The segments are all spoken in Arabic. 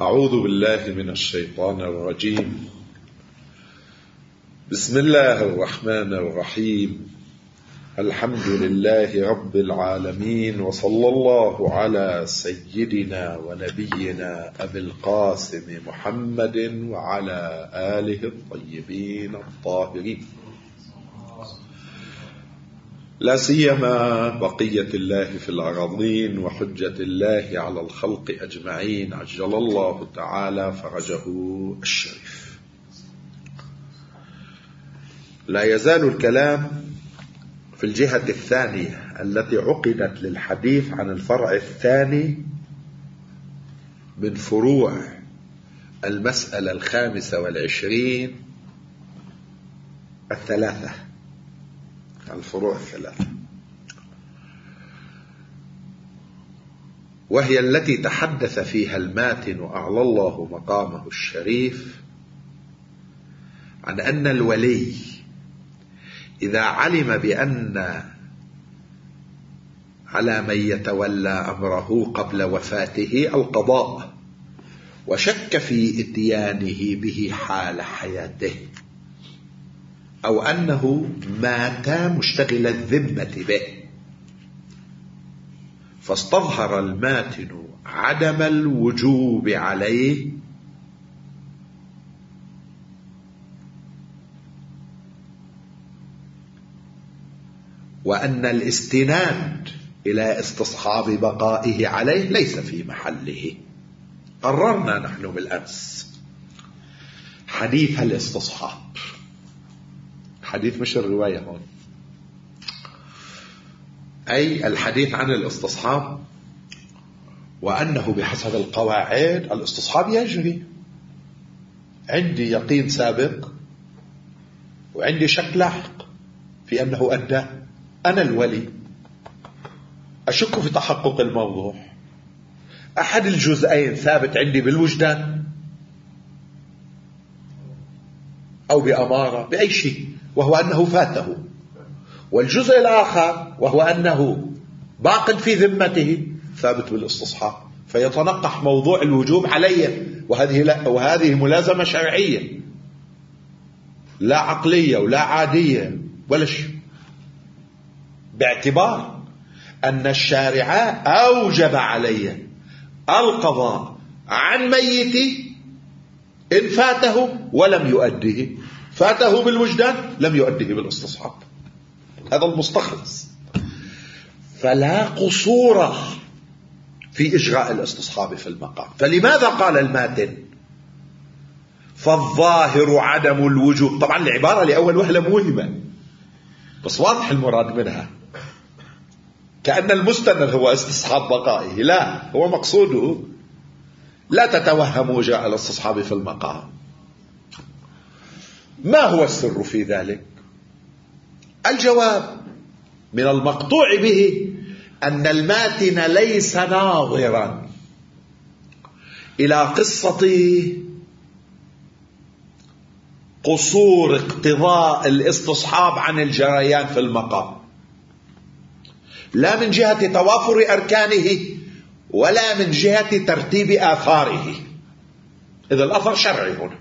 أعوذ بالله من الشيطان الرجيم. بسم الله الرحمن الرحيم. الحمد لله رب العالمين، وصلى الله على سيدنا ونبينا أبي القاسم محمد وعلى آله الطيبين الطاهرين، لا سيما بقية الله في الأراضين وحجة الله على الخلق أجمعين، عجل الله تعالى فرجه الشريف. لا يزال الكلام في الجهة الثانية التي عقدت للحديث عن الفرع الثاني من فروع المسألة 25 الثلاثة، الفروع الثلاثة، وهي التي تحدث فيها الماتن أعلى الله مقامه الشريف عن أن الولي إذا علم بأن على من يتولى أمره قبل وفاته القضاء، وشك في إتيانه به حال حياته، أو أنه مات مشتغل الذمة به، فاستظهر الماتن عدم الوجوب عليه، وأن الاستناد إلى استصحاب بقائه عليه ليس في محله. قررنا نحن بالأمس حديث الاستصحاب، حديث مش الرواية هون، أي الحديث عن الاستصحاب، وأنه بحسب القواعد الاستصحاب يجري. عندي يقين سابق وعندي شك لاحق في أنه أدى، أنا الولي أشك في تحقق الموضوع، أحد الجزئين ثابت عندي بالوجدان أو بأمارة بأي شيء، وهو أنه فاته، والجزء الآخر وهو أنه باق في ذمته ثابت بالاستصحاب، فيتنقح موضوع الوجوب علي، وهذه ملازمة شرعية لا عقلية ولا عادية ولا شيء، باعتبار أن الشارع أوجب علي القضاء عن ميتي إن فاته ولم يؤديه، فاته بالوجدان لم يؤديه بالاستصحاب، هذا المستخلص، فلا قصور في إجراء الاستصحاب في المقام. فلماذا قال الماتن فالظاهر عدم الوجوب؟ طبعا العبارة لأول وهلة موهمة، بس واضح المراد منها، كأن المستند هو استصحاب بقائه، لا، هو مقصوده لا تتوهموا وجاء الاستصحاب في المقام. ما هو السر في ذلك؟ الجواب من المقطوع به أن الماتن ليس ناظرا إلى قصة قصور اقتضاء الاستصحاب عن الجريان في المقام، لا من جهة توافر أركانه ولا من جهة ترتيب آثاره، إذا الأثر شرعي هنا،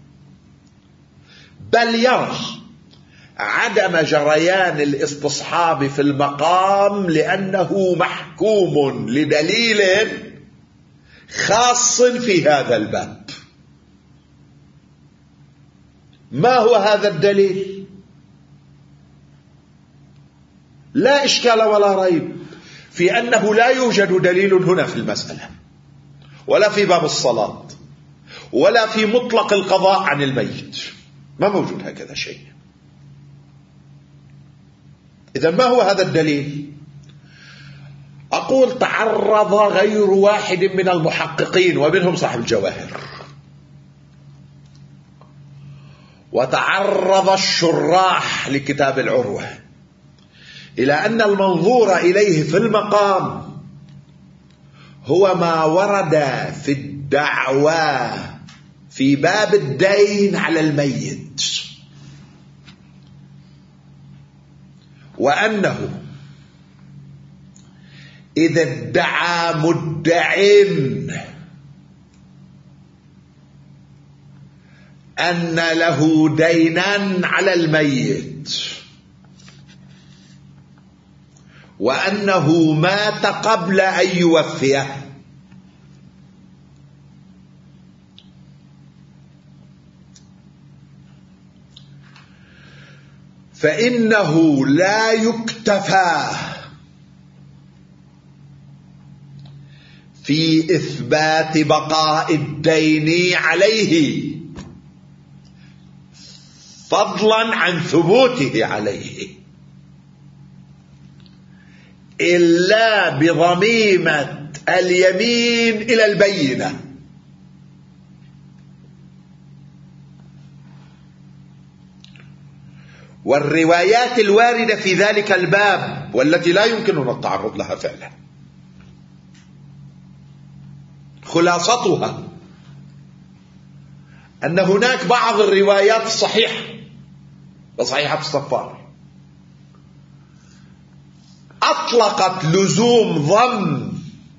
بل يرى عدم جريان الاستصحاب في المقام لأنه محكوم لدليل خاص في هذا الباب. ما هو هذا الدليل؟ لا إشكال ولا ريب في أنه لا يوجد دليل هنا في المسألة، ولا في باب الصلاة، ولا في مطلق القضاء عن الميت، ما موجود هكذا شيء. إذا ما هو هذا الدليل؟ أقول تعرض غير واحد من المحققين ومنهم صاحب الجواهر، وتعرض الشراح لكتاب العروة إلى أن المنظور إليه في المقام هو ما ورد في الدعوى في باب الدين على الميت، وأنه إذا ادعى مدع أن له دينا على الميت وأنه مات قبل أن يوفيه، فإنه لا يكتفى في إثبات بقاء الدين عليه فضلا عن ثبوته عليه إلا بضميمة اليمين إلى البينة. والروايات الواردة في ذلك الباب والتي لا يمكننا التعرض لها فعلا خلاصتها أن هناك بعض الروايات الصحيحة وصحيحة الصفار أطلقت لزوم ضم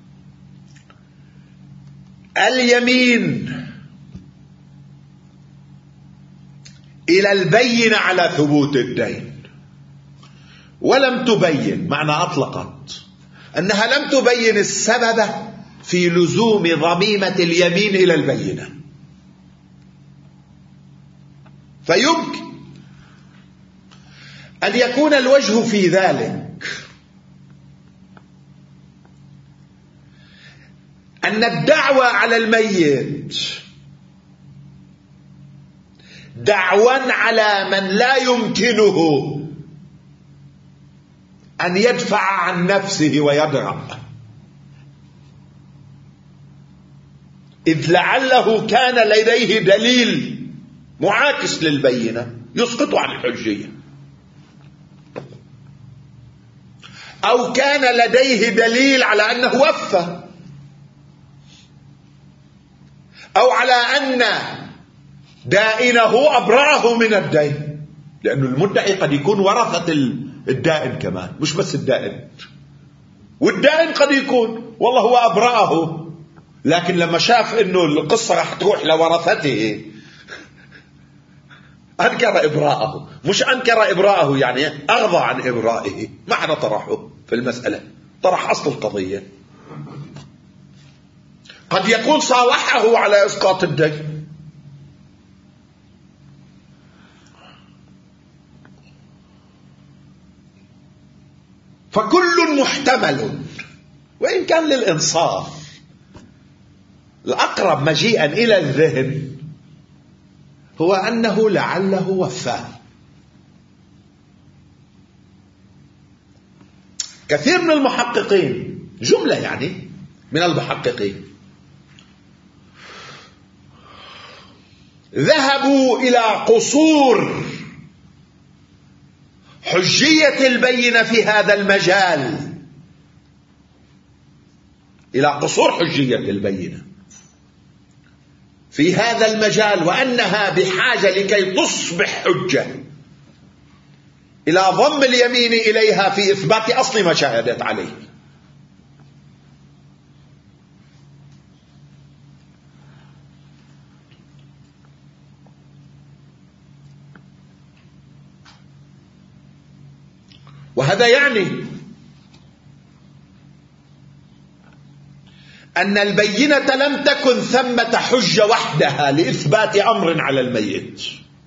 اليمين إلى البينة على ثبوت الدين، ولم تبين، معنى أطلقت أنها لم تبين السبب في لزوم ضميمة اليمين إلى البينة. فيمكن أن يكون الوجه في ذلك أن الدعوى على الميت دعوى على من لا يمكنه أن يدفع عن نفسه ويدرأ، إذ لعله كان لديه دليل معاكس للبينة يسقط عن الحجية، أو كان لديه دليل على أنه وفى، أو على أن دائنه أبرأه من الدين، لأن المدعي قد يكون ورثة الدائن كمان، مش بس الدائن، والدائن قد يكون والله هو أبرأه، لكن لما شاف أنه القصة راح تروح لورثته أنكر إبراءه. مش أنكر إبراءه يعني أرضى عن إبرائه، معنى طرحه في المسألة، طرح أصل القضية. قد يكون صالحه على إسقاط الدين، فكل محتمل، وإن كان للإنصاف الأقرب مجيئا إلى الذهن هو أنه لعله وفاه. كثير من المحققين، جملة يعني من المحققين، ذهبوا إلى قصور حجية البينة في هذا المجال، إلى قصور حجية البينة في هذا المجال، وأنها بحاجة لكي تصبح حجة إلى ضم اليمين إليها في إثبات أصل ما شهدت عليه. وهذا يعني أن البينة لم تكن ثمة حجة وحدها لإثبات أمر على الميت،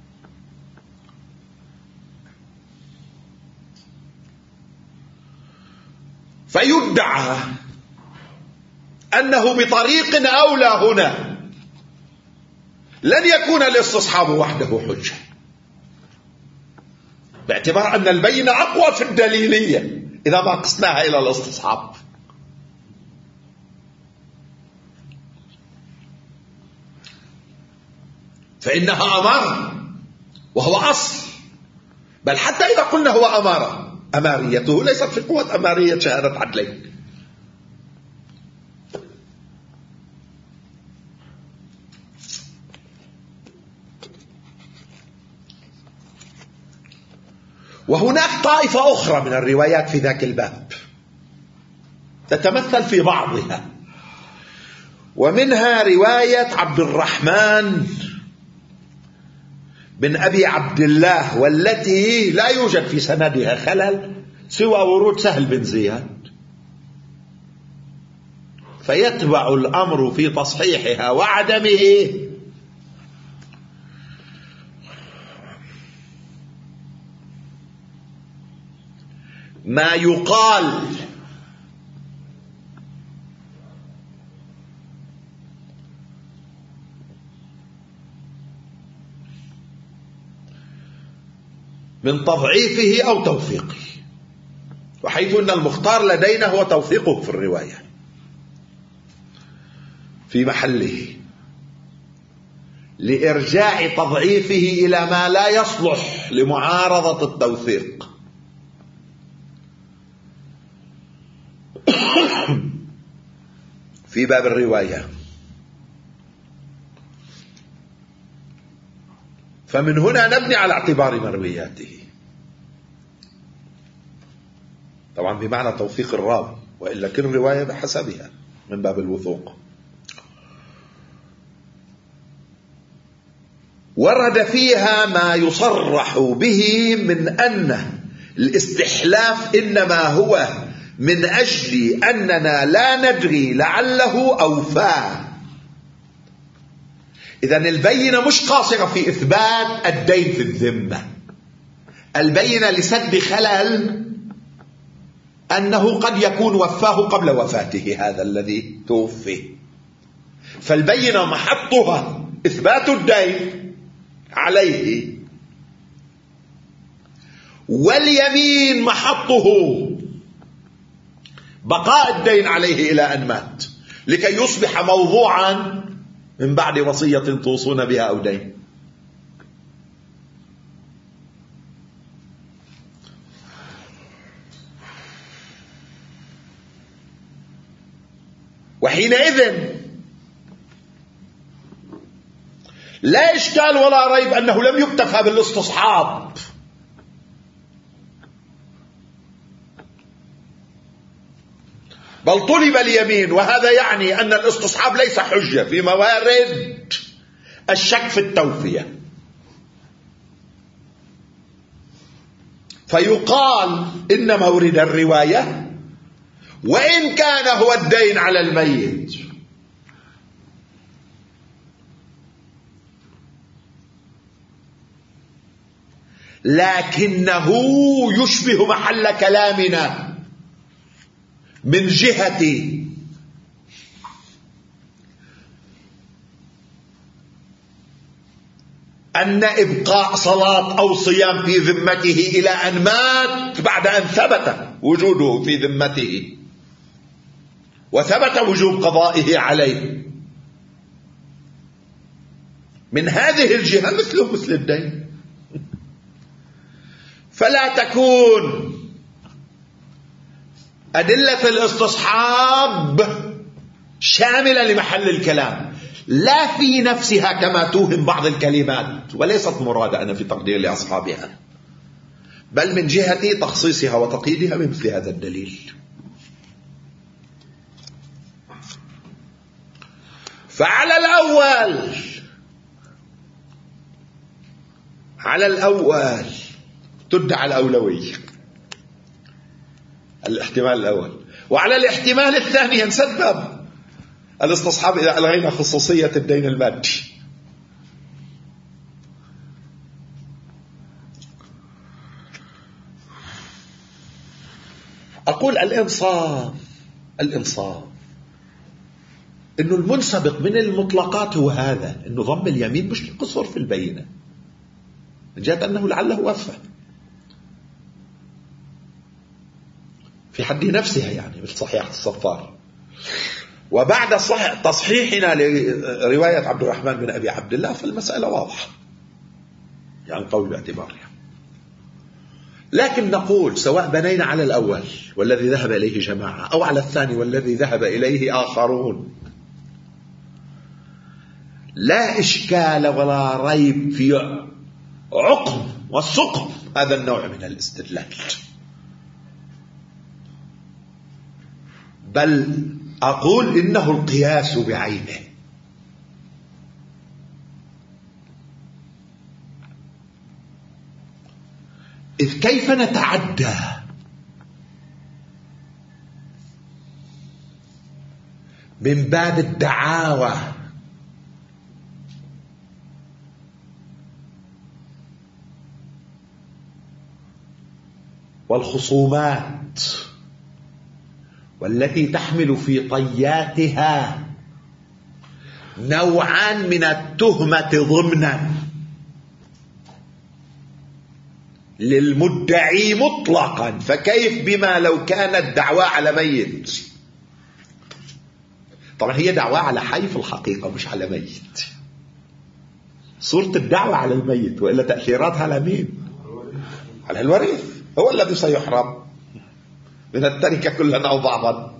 فيدعى أنه بطريق أولى هنا لن يكون الاستصحاب وحده حجة، باعتبار أن البينة أقوى في الدليلية إذا ما قسناها إلى الاستصحاب. فإنها أمارة وهو أصل، بل حتى إذا قلنا هو أمارة، أماريته ليست في قوة أمارية شهادة عدلين. وهناك طائفة أخرى من الروايات في ذاك الباب تتمثل في بعضها، ومنها رواية عبد الرحمن بن أبي عبد الله، والتي لا يوجد في سندها خلل سوى ورود سهل بن زياد، فيتبع الأمر في تصحيحها وعدمه ما يقال من تضعيفه أو توثيقه، وحيث أن المختار لدينا هو توثيقه في الرواية في محله، لإرجاع تضعيفه إلى ما لا يصلح لمعارضة التوثيق. في باب الرواية، فمن هنا نبني على اعتبار مروياته، طبعا بمعنى توثيق الراوي، وإلا كل رواية بحسبها من باب الوثوق. ورد فيها ما يصرح به من أن الاستحلاف إنما هو من أجل أننا لا ندري لعله أوفاه. إذن البينة مش قاصرة في إثبات الدين في الذمة، البينة لسد خلل أنه قد يكون وفاه قبل وفاته هذا الذي توفي، فالبينة محطها إثبات الدين عليه، واليمين محطه بقاء الدين عليه إلى أن مات، لكي يصبح موضوعا من بعد وصية توصون بها أو دين. وحينئذ لا إشكال ولا ريب أنه لم يكتفى بالاستصحاب، بل طلب اليمين، وهذا يعني أن الاستصحاب ليس حجة في موارد الشك في التوفية. فيقال إن مورد الرواية وإن كان هو الدين على الميت، لكنه يشبه محل كلامنا من جهة أن إبقاء صلاة أو صيام في ذمته إلى أن مات بعد أن ثبت وجوده في ذمته وثبت وجوب قضائه عليه، من هذه الجهة مثله مثل الدين. فلا تكون أدلة الاستصحاب شاملة لمحل الكلام، لا في نفسها كما توهم بعض الكلمات، وليست مرادة أنا في تقدير لأصحابها، بل من جهة تخصيصها وتقييدها بمثل هذا الدليل. فعلى الأول تدعى الأولوية، الاحتمال الأول، وعلى الاحتمال الثاني ينسبب الاستصحاب إذا ألغينا خصوصية الدين المادي. أقول الإنصاف إنه المنسبق من المطلقات هو هذا، إنه ضم اليمين مش القصر في البينة، من جهة أنه لعله وفى في حد نفسها، يعني مثل صحيح الصفار. وبعد تصحيحنا لرواية عبد الرحمن بن أبي عبد الله فالمسألة واضحة، يعني قول باعتبارها. لكن نقول سواء بنينا على الأول والذي ذهب إليه جماعة أو على الثاني والذي ذهب إليه آخرون، لا إشكال ولا ريب في عقم وسقم هذا النوع من الاستدلال، بل أقول إنه القياس بعينه. إذ كيف نتعدى من باب الدعاوى والخصومات والتي تحمل في طياتها نوعا من التهمة ضمنا للمدعي مطلقا، فكيف بما لو كانت دعوى على ميت؟ طبعا هي دعوى على حي في الحقيقة مش على ميت. صورة الدعوة على الميت، وإلا تأثيراتها على مين؟ على الوريث، هو الذي سيحرم من التركة كلا أو بعضا.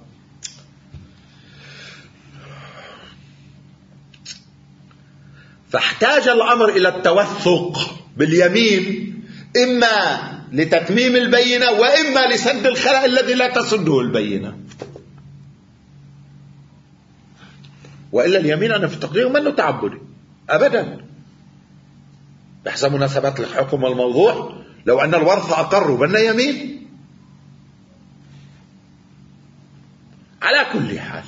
فاحتاج الأمر إلى التوثق باليمين، إما لتتميم البينة وإما لسد الخلأ الذي لا تسده البينة. وإلا اليمين أنا في التقدير منه تعبدي أبدا بحسب مناسبات الحكم والموضوع. لو أن الورث أقروا بأن يمين. على كل حال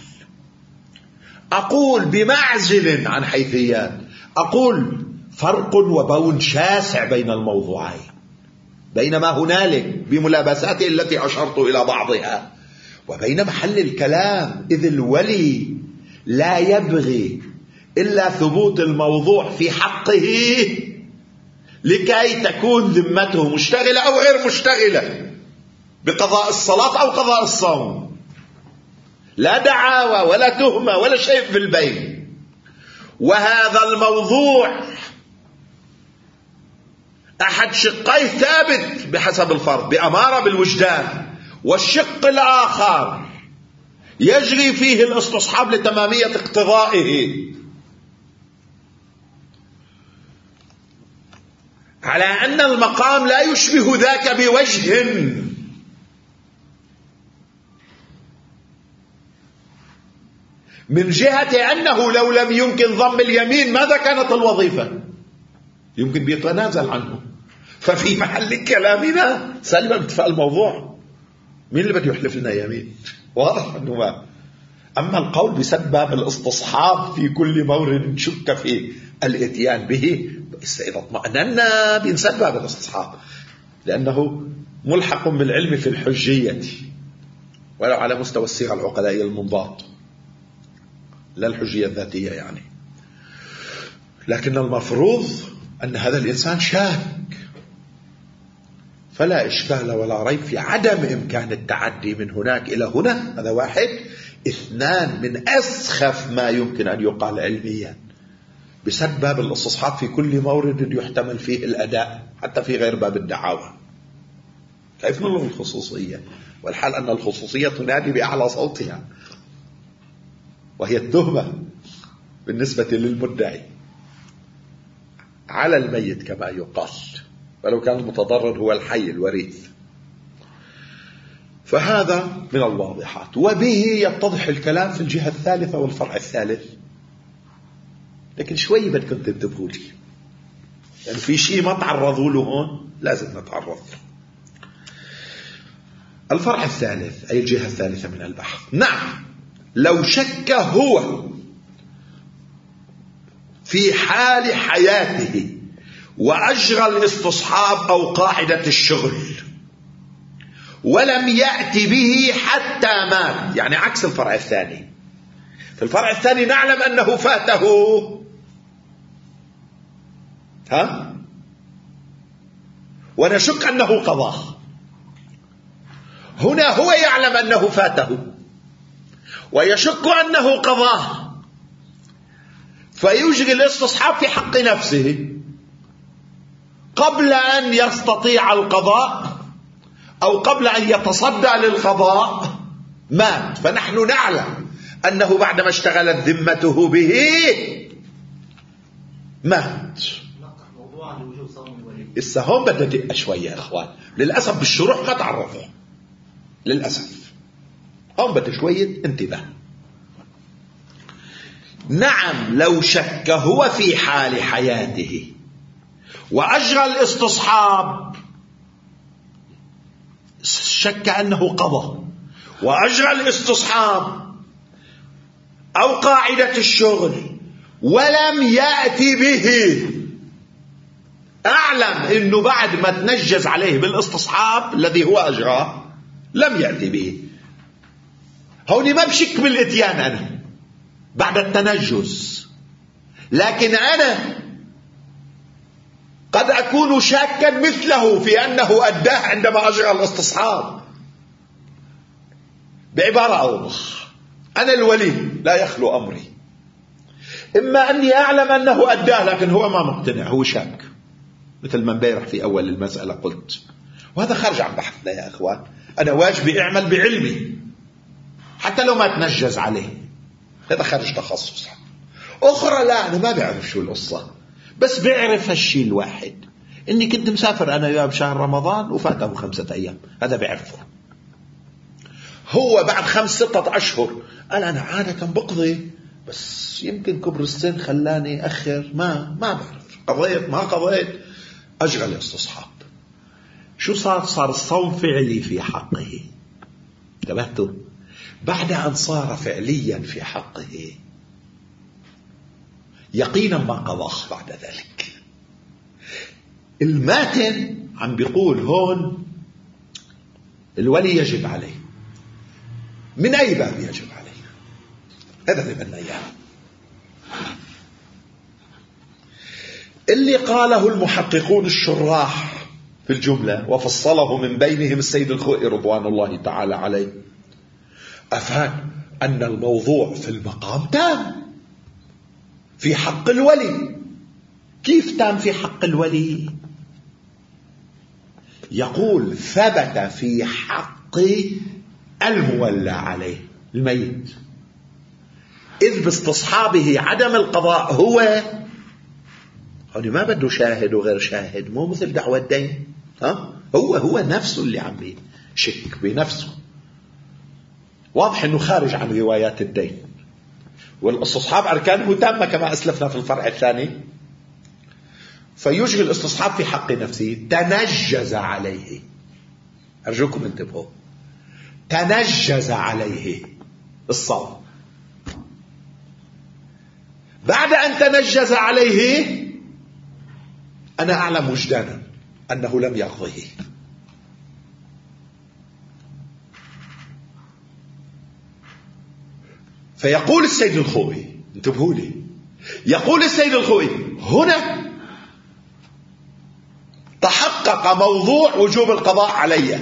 أقول بمعزل عن حيثيات، أقول فرق وبون شاسع بين الموضوعين، بينما هنالك بملابساته التي أشرت إلى بعضها وبين محل الكلام. إذ الولي لا يبغي إلا ثبوت الموضوع في حقه لكي تكون ذمته مشتغلة أو غير مشتغلة بقضاء الصلاة أو قضاء الصوم، لا دعاوى ولا تهمة ولا شيء في البين. وهذا الموضوع أحد شقيه ثابت بحسب الفرض بأمارة بالوجدان، والشق الآخر يجري فيه الاستصحاب لتمامية اقتضائه، على أن المقام لا يشبه ذاك بوجه، من جهة أنه لو لم يمكن ضم اليمين ماذا كانت الوظيفة؟ يمكن بيتنازل عنه. ففي محل كلامنا سلم انتفاء الموضوع. مين اللي بده يحلف لنا يمين؟ واضح أنه ما. أما القول بسد باب الاستصحاب في كل مورد شك في الاتيان به، إذا اطمأننا بنسد باب الاستصحاب لأنه ملحق بالعلم في الحجية ولو على مستوى الصيغة العقلائية المنضبط لا الحجية الذاتية يعني. لكن المفروض أن هذا الإنسان شاك، فلا إشكال ولا ريب في عدم إمكان التعدي من هناك إلى هنا. هذا واحد. اثنان، من أسخف ما يمكن أن يقال علميا بسد باب الاستصحاب في كل مورد يحتمل فيه الأداء حتى في غير باب الدعاوى. كيف نلغي الخصوصية والحال أن الخصوصية تنادي بأعلى صوتها، وهي التهمة بالنسبة للمدعي على الميت كما يقال، ولو كان المتضرر هو الحي الوريث. فهذا من الواضحات، وبه يتضح الكلام في الجهة الثالثة والفرع الثالث. لكن شوي بدكم تنتبهوا لي، يعني في شيء ما تعرضوا له هون لازم نتعرض له. الفرع الثالث أي الجهة الثالثة من البحث. نعم، لو شك هو في حال حياته وأجرى الاستصحاب أو قاعدة الشغل ولم يأتي به حتى مات، يعني عكس الفرع الثاني. في الفرع الثاني نعلم أنه فاته ونشك أنه قضاه. هنا هو يعلم أنه فاته ويشك أنه قضاه، فيجري الاستصحاب في حق نفسه قبل أن يستطيع القضاء أو قبل أن يتصدى للقضاء مات. فنحن نعلم أنه بعدما اشتغلت ذمته به مات. السهم بدنا دقة شوية يا إخوان، للأسف بالشروح ما تعرفوا، للأسف هم بدنا شوية انتباه. نعم، لو شك هو في حال حياته وأجرى الاستصحاب شك أنه قضى وأجرى الاستصحاب أو قاعدة الشغل ولم يأتي به، أعلم أنه بعد ما تنجز عليه بالاستصحاب الذي هو أجراه لم يأتي به، هوني ما بشك بالإتيان أنا بعد التنجز، لكن أنا قد أكون شاكا مثله في أنه أداه عندما أجرى الاستصحاب. بعبارة أوضح، أنا الولي لا يخلو أمري، إما أني أعلم أنه أداه لكن هو ما مقتنع، هو شاك، مثل ما امبارح في أول المسألة قلت، وهذا خارج عن بحثنا يا أخوان. أنا واجبي أعمل بعلمي حتى لو ما تنجز عليه، هذا خارج تخصص. أخرى لا، أنا ما بعرف شو القصة، بس بعرف هالشي الواحد، إني كنت مسافر أنا وياه بشهر رمضان وفاته 5 أيام، هذا بعرفه. هو بعد 5-6 أشهر قال أنا عادة بقضي، بس يمكن كبر السن خلاني أخر، ما بعرف قضيت ما قضيت، أجرى الاستصحاب. شو صار الصوم فعلي في حقه. انتبهتوا؟ بعد أن صار فعليا في حقه يقينا ما قضاه بعد ذلك. الماتن عم بيقول هون الولي يجب عليه. من أي باب يجب عليه؟ هذا اللي بدنا إياه. اللي قاله المحققون الشراح في الجملة وفصله من بينهم السيد الخوئي رضوان الله تعالى عليه، أفاد أن الموضوع في المقام تام في حق الولي. كيف تام في حق الولي؟ يقول ثبت في حق المولى عليه الميت، إذ باستصحابه عدم القضاء هو ما بده شاهد وغير شاهد، مو مثل دعوة الدين. هو نفسه اللي عم بيشك بنفسه. واضح أنه خارج عن روايات الدين، والاستصحاب أركانه تامة كما أسلفنا في الفرع الثاني، فيجري الاستصحاب في حق نفسه. تنجز عليه، أرجوكم انتبهوا، تنجز عليه الصوم. بعد أن تنجز عليه أنا أعلم وجدانا أنه لم يقضيه. فيقول السيد الخوئي، انتبهوا لي، يقول السيد الخوئي هنا تحقق موضوع وجوب القضاء علي.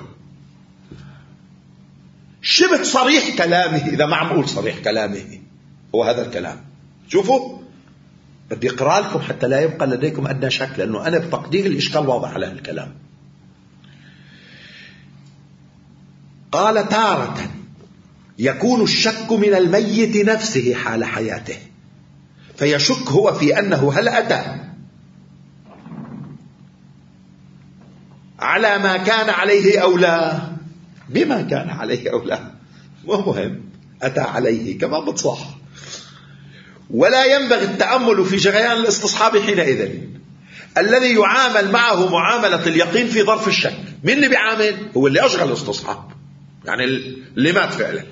شبه صريح كلامه، إذا ما عم أقول صريح كلامه هو هذا الكلام. شوفوا، بدي أقرأ لكم حتى لا يبقى لديكم أدنى شك، لأنه أنا بتقدير الإشكال واضح على هالكلام. قال تارة يكون الشك من الميت نفسه حال حياته، فيشك هو في أنه هل أتى على ما كان عليه أو لا، بما كان عليه أو لا، مو مهم، أتى عليه كما بتصح. ولا ينبغي التأمل في جريان الاستصحاب حينئذ، الذي يعامل معه معاملة اليقين في ظرف الشك. من اللي بيعامل؟ هو اللي أجرى الاستصحاب، يعني اللي مات فعلا،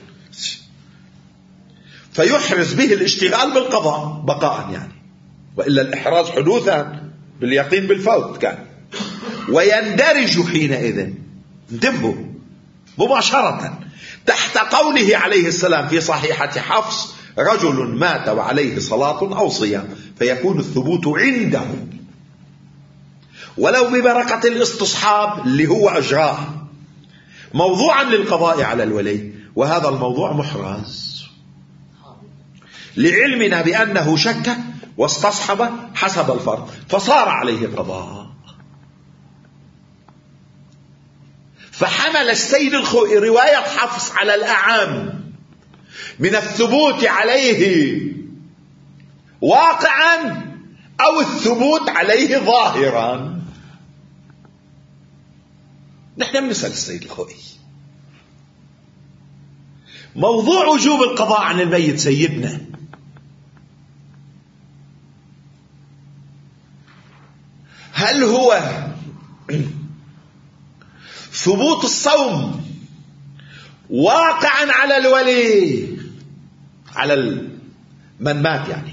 فيحرز به الاشتغال بالقضاء بقاء يعني، وإلا الإحراز حدوثا باليقين بالفوت كان. ويندرج حينئذ، انتبهوا، مباشرة تحت قوله عليه السلام في صحيحة حفص: رجل مات وعليه صلاة أو صيام، فيكون الثبوت عنده ولو ببركة الاستصحاب اللي هو أجراه موضوعا للقضاء على الولي. وهذا الموضوع محرز لعلمنا بأنه شك واستصحب حسب الفرض فصار عليه قضاء. فحمل السيد الخوئي رواية حفص على الأعم من الثبوت عليه واقعا أو الثبوت عليه ظاهرا. نحن بنسأل السيد الخوئي موضوع وجوب القضاء عن الميت سيدنا، هل هو ثبوت الصوم واقعا على الولي، على من مات يعني،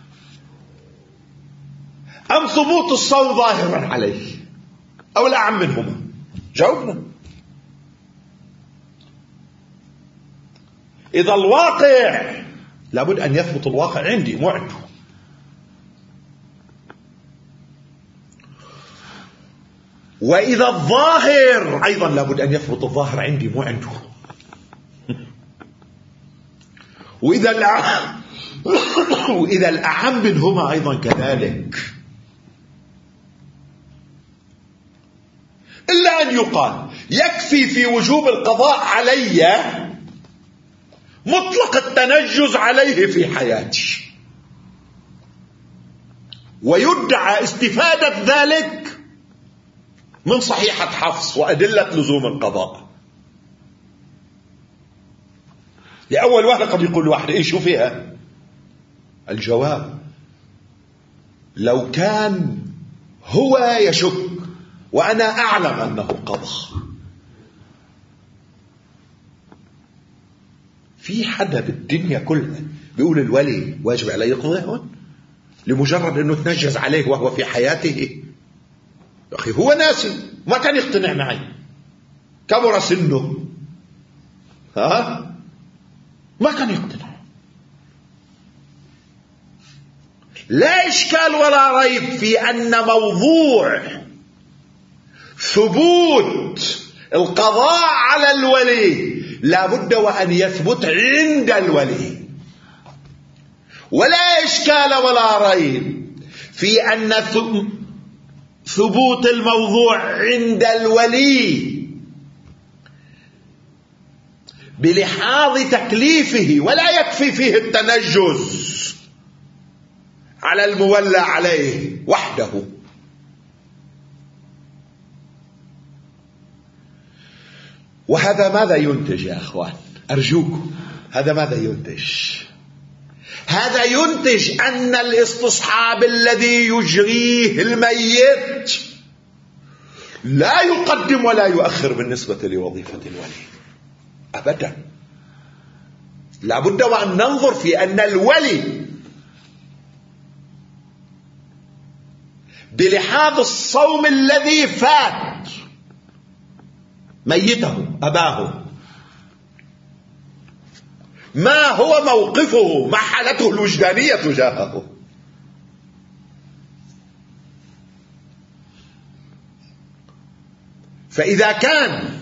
أم ثبوت الصوم ظاهرا عليه، أو الأعم منهما؟ جاوبنا. إذا الواقع لابد أن يثبت الواقع عندي مو عنده. وإذا الظاهر أيضا لابد أن يثبت الظاهر عندي مو عنده. وإذا الأعم منهما أيضا كذلك. إلا أن يقال يكفي في وجوب القضاء علي مطلق التنجز عليه في حياتي، ويدعى استفادة ذلك من صحيحة حفص وأدلة لزوم القضاء. لأول واحدة قد يقول واحد إيش فيها؟ الجواب: لو كان هو يشك وأنا أعلم أنه قضى، في حدا بالدنيا كلها بيقول الولي واجب عليه يقضي هون لمجرد أنه تنجز عليه وهو في حياته؟ يا أخي هو ناسي، ما كان يقتنع معي، كبر سنه، ما كان يقتنع. لا إشكال ولا ريب في أن موضوع ثبوت القضاء على الولي لا بد وأن يثبت عند الولي، ولا إشكال ولا ريب في أن ثبوت الموضوع عند الولي بلحاظ تكليفه، ولا يكفي فيه التنجز على المولى عليه وحده. وهذا ماذا ينتج يا أخوان؟ أرجوكم، هذا ماذا ينتج؟ هذا ينتج أن الاستصحاب الذي يجريه الميت لا يقدم ولا يؤخر بالنسبة لوظيفة الولي أبدا. لابد وأن ننظر في أن الولي بلحاظ الصوم الذي فات ميته أباه، ما هو موقفه، ما حالته الوجدانية تجاهه. فإذا كان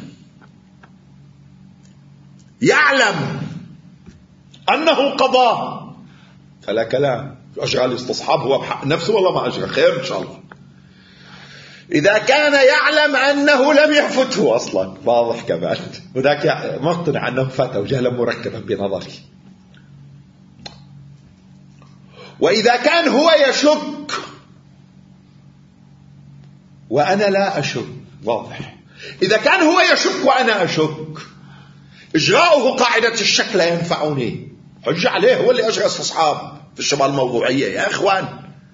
يعلم أنه قضى فلا كلام، أجرى الاستصحاب هو بحق نفسه والله ما أجرى، خير إن شاء الله. إذا كان يعلم أنه لم يفته أصلا، واضح كمان، وذاك مقتنع أنه فاته جهلا مركبا بنظري. وإذا كان هو يشك وأنا لا أشك، واضح. إذا كان هو يشك وأنا أشك، إجراؤه قاعدة الشك لا ينفعني، حج عليه، هو اللي أجرى استصحاب في الشبهة الموضوعية يا إخوان.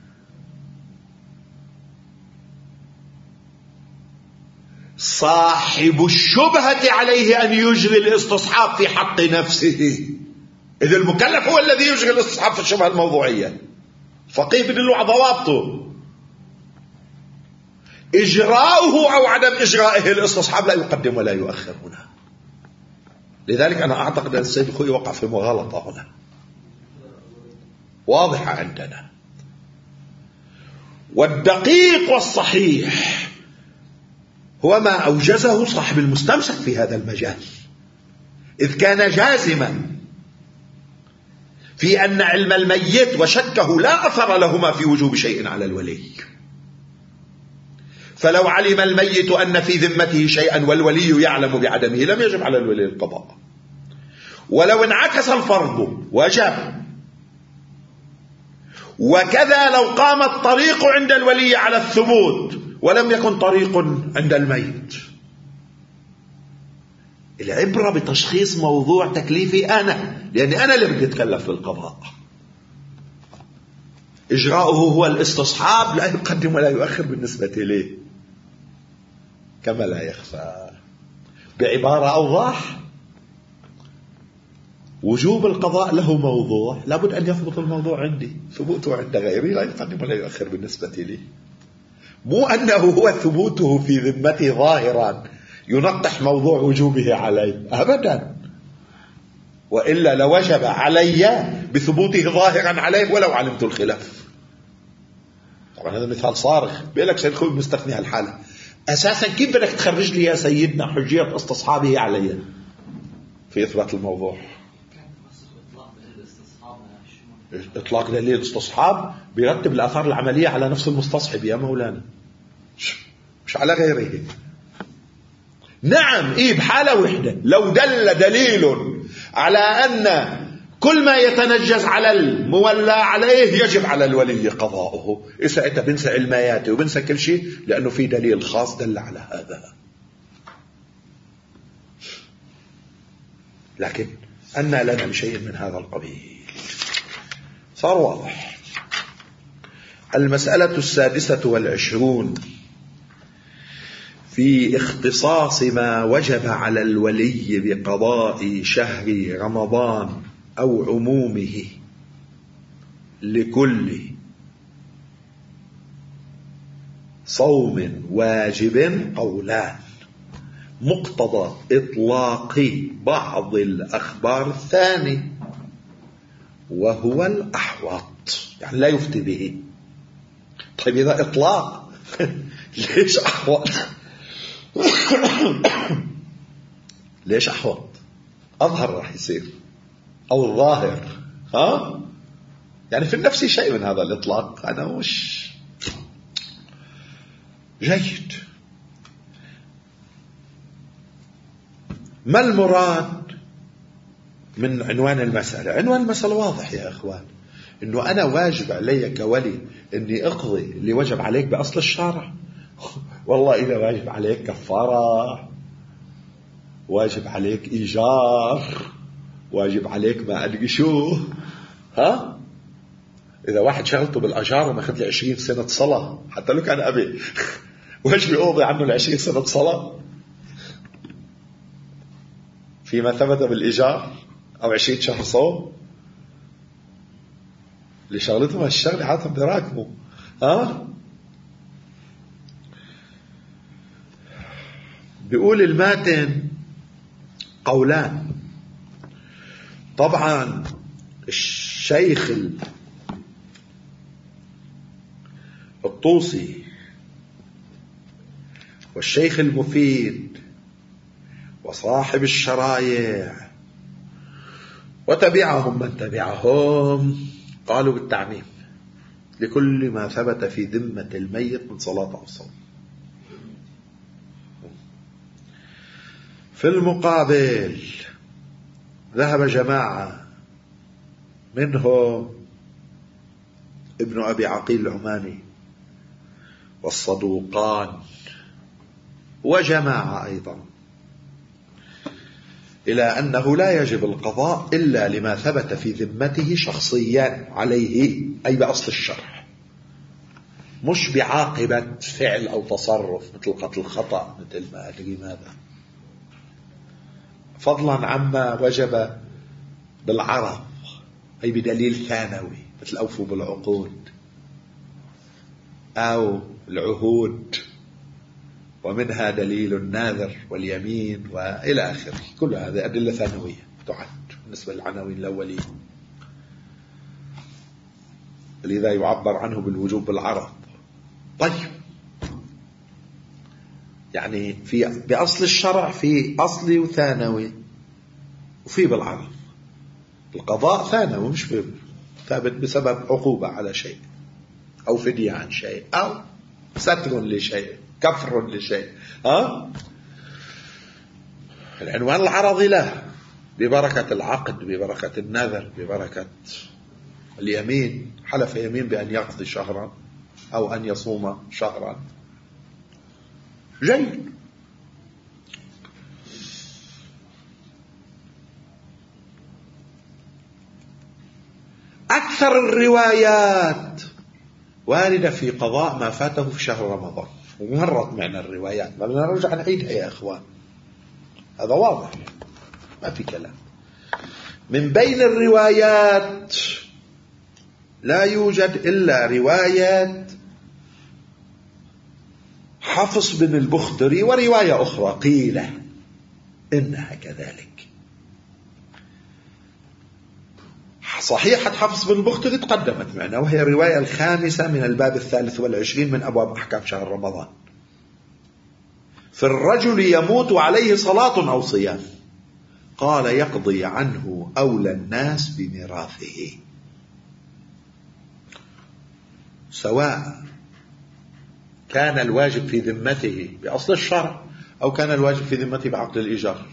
صاحب الشبهة عليه أن يجري الاستصحاب في حق نفسه، إذا المكلف هو الذي يجري الاستصحاب في الشبهة الموضوعية. فقيه بدله على ضوابطه، إجراؤه أو عدم إجرائه الاستصحاب لا يقدم ولا يؤخر هنا. لذلك أنا أعتقد أن السيد الخوئي وقع في مغالطة هنا واضحة عندنا. والدقيق والصحيح هو ما أوجزه صاحب المستمسك في هذا المجال، إذ كان جازما في أن علم الميت وشكه لا أثر لهما في وجوب شيء على الولي. فلو علم الميت أن في ذمته شيئا والولي يعلم بعدمه لم يجب على الولي القضاء، ولو انعكس الفرض وجب. وكذا لو قام الطريق عند الولي على الثبوت ولم يكن طريق عند الميت. العبرة بتشخيص موضوع تكليفي أنا، لأني أنا اللي بدي أتكلف في القضاء. إجراؤه هو الاستصحاب لا يقدم ولا يؤخر بالنسبة لي، كما لا يخفى. بعبارة أوضح. وجوب القضاء له موضوع، لابد أن يثبت الموضوع عندي، ثبوته عند غيري لا يقدم ولا يؤخر بالنسبة لي. مو أنه هو ثبوته في ذمتي ظاهرا ينقح موضوع وجوبه علي أبدا، وإلا لوجب علي بثبوته ظاهرا عليه ولو علمت الخلاف. طبعا هذا مثال صارخ، بيقول لك سيد خوي مستثني هالحالة. أساسا كيف بدك تخرج لي يا سيدنا حجية استصحابه علي في إثبات الموضوع؟ إطلاق دليل الاستصحاب بيرتب الآثار العملية على نفس المستصحب يا مولانا، مش على غيره. نعم بحالة وحدة لو دل دليل على أن كل ما يتنجز على المولى عليه يجب على الولي قضاؤه، ساعتها بنسى علمياته وبنسى كل شيء، لأنه في دليل خاص دل على هذا. لكن أن لنا بشيء من هذا القبيل صار واضح. المسألة 26 في اختصاص ما وجب على الولي بقضاء شهر رمضان أو عمومه لكل صوم واجب قولان، مقتضى إطلاق بعض الأخبار الثاني وهو الأحوط، يعني لا يفتي به. طيب إذا إطلاق ليش أحوط؟ ليش أحوط؟ أظهر راح يصير أو الظاهر، يعني في النفس شيء من هذا الإطلاق، أنا مش جيد. ما المراد من عنوان المسألة؟ عنوان المسألة واضح يا أخوان، إنه أنا واجب علي كولي إني أقضي اللي وجب عليك بأصل الشرع. والله إذا واجب عليك كفارة، واجب عليك إيجار، واجب عليك ما أدري شو، إذا واحد شغلته بالأجار وما أخذ لي 20 سنة صلاة حتى لو كان أبي واجب أوضي عنه 20 سنة صلاة فيما ثبت بالإيجار، أو 20 شهر صوم. اللي شغلتهم هالشغل حاتم براكمه. بيقول الماتن قولان. طبعا الشيخ الطوسي والشيخ المفيد وصاحب الشرايع وتبعهم من تبعهم قالوا بالتعميم لكل ما ثبت في ذمة الميت من صلاة أو صوم. في المقابل ذهب جماعة منهم ابن أبي عقيل العماني والصدوقان وجماعة أيضا إلى أنه لا يجب القضاء إلا لما ثبت في ذمته شخصيا عليه، أي بأصل الشرع، مش بعاقبة فعل أو تصرف مثل قتل خطأ مثل ما أدري ماذا، فضلا عما وجب بالعرض أي بدليل ثانوي مثل أوفوا بالعقود أو العهود، ومنها دليل الناذر واليمين وإلى آخره. كل هذه أدلة ثانوية تعد بالنسبة للعناوين الأولية، لذا يعبر عنه بالوجوب بالعرض. طيب يعني في بأصل الشرع في أصلي وثانوي وفي بالعرض. القضاء ثانوي مش ثابت بسبب عقوبة على شيء أو فدية عن شيء أو ستر لشيء كفر لشيء. العنوان العرضي له ببركة العقد، ببركة النذر، ببركة اليمين، حلف يمين بأن يقضي شهرا أو أن يصوم شهرا. جيد. أكثر الروايات واردة في قضاء ما فاته في شهر رمضان، ومرت معنا الروايات ما بدنا نرجع نعيدها يا أخوان. هذا واضح ما في كلام. من بين الروايات لا يوجد إلا رواية حفص بن البختري ورواية أخرى قيل إنها كذلك. صحيحة حفص بن البختري تقدمت معنا، وهي الرواية الخامسة من الباب 23 من أبواب أحكام شهر رمضان. في الرجل يموت عليه صلاة أو صيام، قال يقضي عنه أولى الناس بميراثه، سواء كان الواجب في ذمته بأصل الشرع أو كان الواجب في ذمته بعقد الإيجار.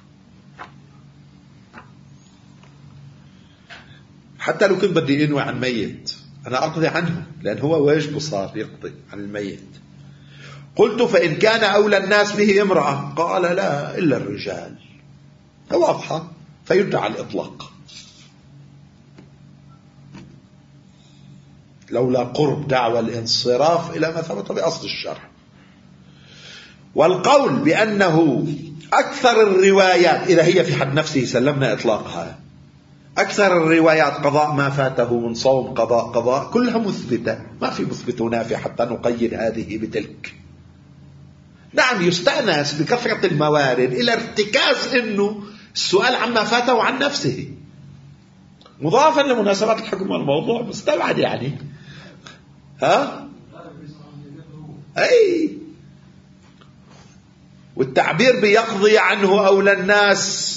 حتى لو كنت بدي أنوي عن ميت أنا أقضي عنه، لأن هو واجب صار يقضي عن الميت. قلت فإن كان أولى الناس به امرأة، قال لا إلا الرجال، واضحة، فيدعى الإطلاق لولا قرب دعوى الانصراف إلى ما ثبت بأصل الشرع. والقول بأنه أكثر الروايات إذا هي في حد نفسه سلمنا إطلاقها، أكثر الروايات قضاء ما فاته من صوم قضاء كلها مثبتة، ما في مثبت ونافع حتى نقيد هذه بتلك. نعم يستأنس بكثرة الموارد إلى ارتكاز أنه السؤال عما فاته عن نفسه مضافا لمناسبات الحكم والموضوع مستبعد يعني. ها؟ أي، والتعبير بيقضي عنه أولى الناس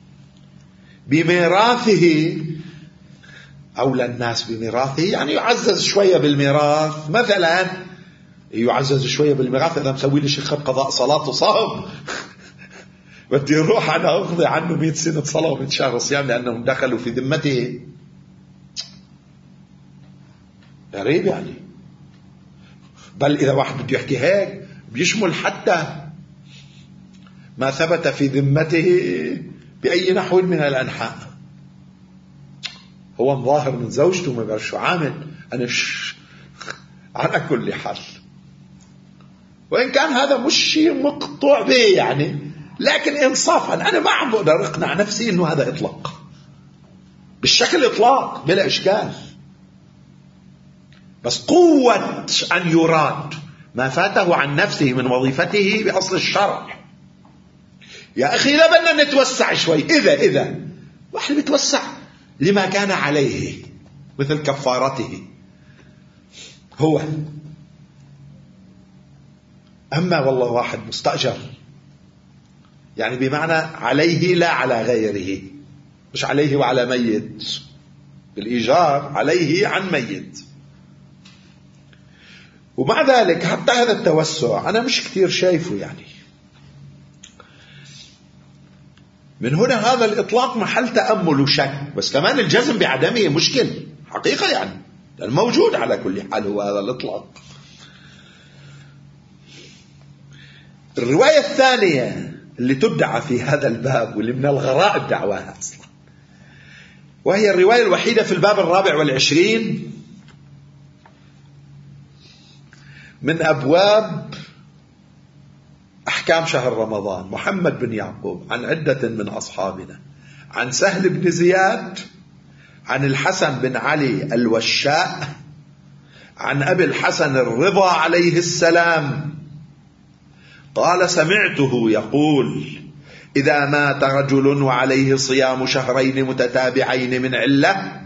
بميراثه، أولى الناس بميراثه يعني يعزز شوية بالميراث، مثلا يعزز شوية بالميراث إذا مسوي لي شيخ قضاء صلاة وصوم بدي يروح أنا أقضي عنه 100 سنة صلاة و100 شهر صيام لأنهم دخلوا في ذمته. غريب يعني. بل إذا واحد بده يحكي هيك بيشمل حتى ما ثبت في ذمته بأي نحو من الأنحاء. هو مظاهر من زوجته ما بيعرف شو عامل، أنا على كل حال، وإن كان هذا مش شيء مقطوع به يعني، لكن إنصافا أنا ما عم بقدر أقنع نفسي إنه هذا إطلاق بالشكل إطلاق بلا إشكال، بس قوة أن يراد ما فاته عن نفسه من وظيفته بأصل الشرع. يا أخي لا بدنا نتوسع شوي، إذا واحد بيتوسع لما كان عليه مثل كفارته هو، أما والله واحد مستأجر يعني بمعنى عليه لا على غيره، مش عليه وعلى ميت، بالإيجار عليه عن ميت. ومع ذلك حتى هذا التوسع أنا مش كثير شايفه يعني. من هنا هذا الإطلاق محل تأمل وشك، بس كمان الجزم بعدمه مشكل حقيقة يعني، لأن موجود على كل حال هو هذا الإطلاق. الرواية الثانية اللي تدعى في هذا الباب واللي من الغرائب دعواها أصلا، وهي الرواية الوحيدة في الباب 24 من أبواب أحكام شهر رمضان، محمد بن يعقوب عن عدة من أصحابنا، عن سهل بن زياد عن الحسن بن علي الوشاء عن أبي الحسن الرضا عليه السلام قال سمعته يقول إذا مات رجل وعليه صيام شهرين متتابعين من علة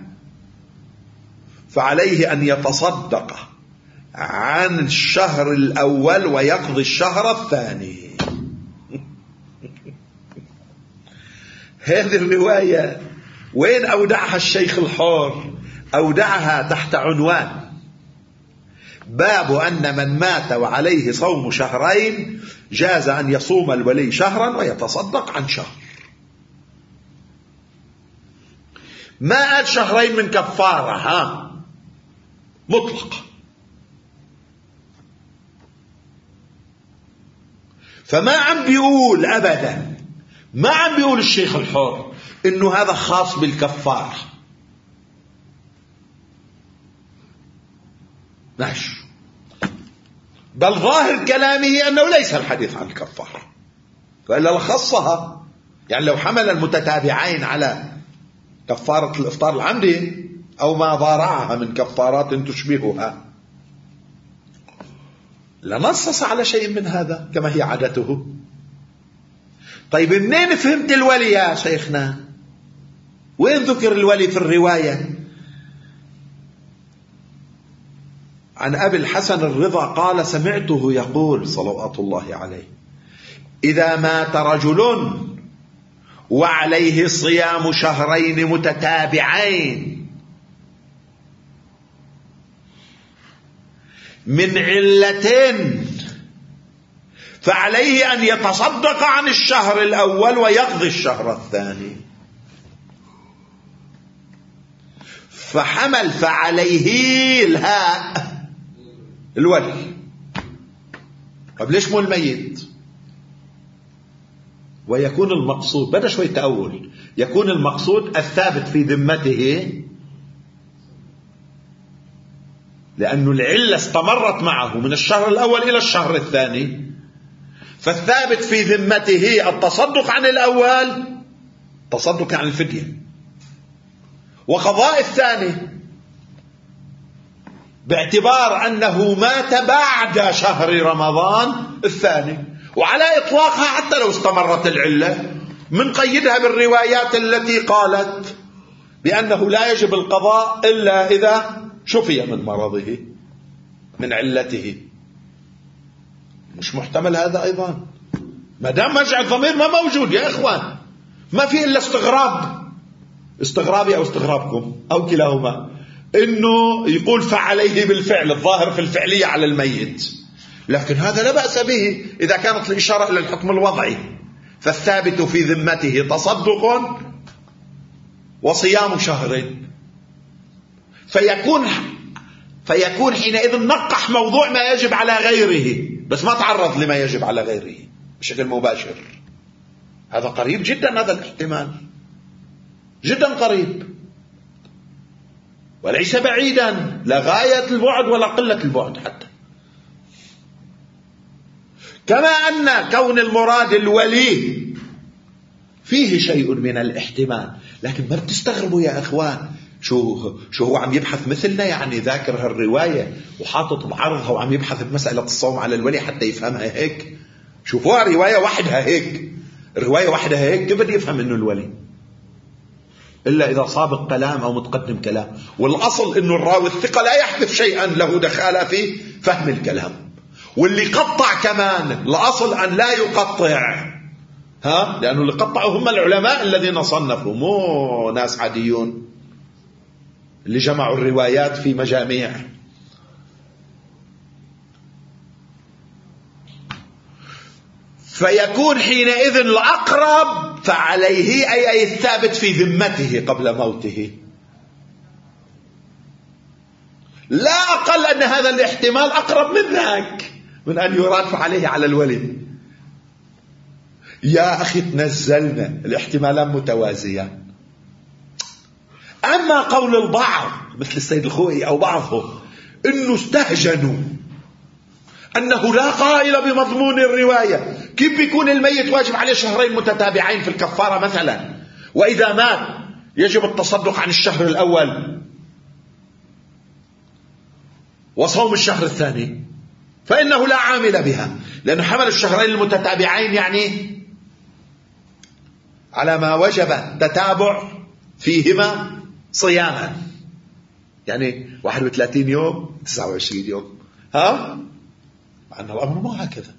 فعليه أن يتصدق عن الشهر الأول ويقضي الشهر الثاني. هذه الرواية وين أودعها الشيخ الحور؟ أودعها تحت عنوان باب أن من مات وعليه صوم شهرين جاز أن يصوم الولي شهرا ويتصدق عن شهر. ما قال شهرين من كفارة مطلق. فما عم بيقول أبدا، ما عم بيقول الشيخ الحر إنه هذا خاص بالكفارة، ماشي، بل ظاهر كلامه أنه ليس الحديث عن الكفارة، فإلا لخصها. يعني لو حمل المتتابعين على كفارة الإفطار العمدي أو ما ضارعها من كفارات تشبهها لنصص على شيء من هذا كما هي عادته. طيب منين فهمت الولي يا شيخنا؟ وين ذكر الولي في الرواية؟ عن أبي الحسن الرضا قال سمعته يقول صلوات الله عليه: إذا مات رجل وعليه صيام شهرين متتابعين من علتين فعليه أن يتصدق عن الشهر الأول ويقضي الشهر الثاني. فحمل فعليه الهاء الولي. طب ليش مو الميت؟ ويكون المقصود، بدأ شوي تأول، يكون المقصود الثابت في ذمته، لأن العلة استمرت معه من الشهر الأول إلى الشهر الثاني، فالثابت في ذمته التصدق عن الأول، تصدق عن الفدية، وقضاء الثاني باعتبار أنه مات بعد شهر رمضان الثاني. وعلى إطلاقها حتى لو استمرت العلة منقيدها بالروايات التي قالت بأنه لا يجب القضاء إلا إذا شفي من مرضه من علته. مش محتمل هذا أيضا؟ ما دام مرجع الضمير ما موجود يا إخوان، ما في إلا استغرابي أو استغرابكم أو كلاهما، إنه يقول فعليه بالفعل، الظاهر في الفعلية على الميت، لكن هذا لا بأس به إذا كانت الإشارة إلى الحكم الوضعي. فالثابت في ذمته تصدق وصيام شهرين، فيكون حينئذ نقح موضوع ما يجب على غيره، بس ما تعرض لما يجب على غيره بشكل مباشر. هذا قريب جدا، هذا الاحتمال جدا قريب وليس بعيدا، لا غاية البعد ولا قلة البعد حتى. كما أن كون المراد الولي فيه شيء من الاحتمال، لكن ما بتستغربوا يا أخوان شو هو عم يبحث مثلنا، يعني ذاكر هالرواية وحاطط بعرضها وعم يبحث بمسألة الصوم على الولي حتى يفهمها هيك. شوفوها رواية واحدها هيك، رواية واحدها هيك، كيف بده يفهم إنه الولي؟ إلا إذا سابق كلام أو متقدم كلام. والأصل إنه الراوي الثقة لا يحذف شيئا له دخالة في فهم الكلام. واللي قطع كمان الأصل أن لا يقطع، لأنه اللي قطعوا هم العلماء الذين صنفوا، مو ناس عاديون اللي جمعوا الروايات في مجاميع. فيكون حينئذ الأقرب فعليه أي الثابت في ذمته قبل موته، لا أقل أن هذا الاحتمال أقرب من ذاك، من أن يراد فعليه على الولي. يا أخي تنزلنا، الاحتمالان متوازيان. أما قول البعض مثل السيد الخوئي أو بعضهم إنه استهجنوا أنه لا قائل بمضمون الرواية، كيف بيكون الميت واجب عليه شهرين متتابعين في الكفارة مثلا، وإذا مات يجب التصدق عن الشهر الأول وصوم الشهر الثاني، فإنه لا عامل بها، لأن حمل الشهرين المتتابعين يعني على ما وجب تتابع فيهما صياما، يعني 31 يوم 29 يوم، مع أن الأمر مو هكذا.